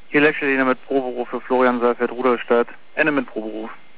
Hier Lechler mit Proberuf für Florian Seifert, Rudolstadt. Ende mit Proberuf.